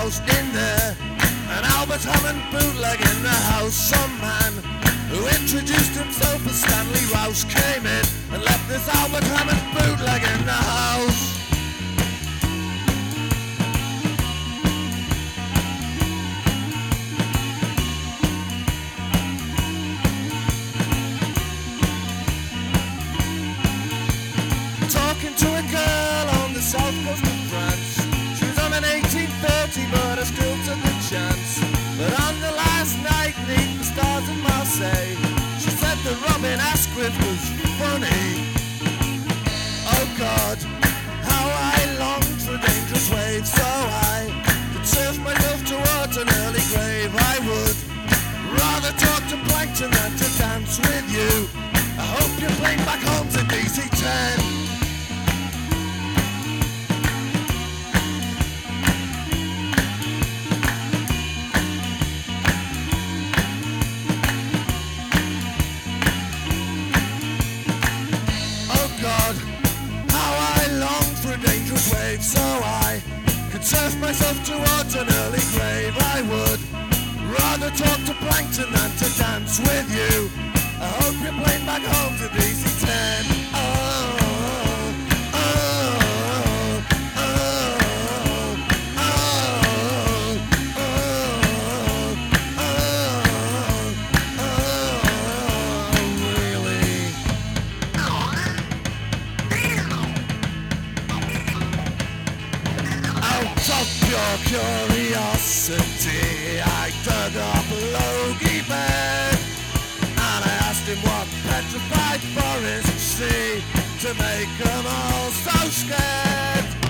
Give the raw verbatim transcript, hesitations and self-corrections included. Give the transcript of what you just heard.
house in there. An Albert Hammond bootleg in the house. Some man who introduced himself as Stanley Rouse came in and left this Albert Hammond bootleg in the house. Talking to a girl on the south coast of France. She was on an eighteen thirty, but I still took the chance. But on the last night, neath the stars of Marseille, she said that Robin Asquith was funny. Oh God, how I longed for dangerous waves, so I could surf myself towards an early grave. I would rather talk to plankton than to dance with you. I hope your plane back home's a D C ten. God, how I longed for a dangerous wave, so I could surf myself towards an early grave. I would rather talk to plankton than to dance with you. I hope your plane back home's a D C ten. Oh, oh, oh, oh, oh, oh, oh, really? Out of pure curiosity, I dug up a Logie bed, and I asked him what petrified forests see to make them all so scared.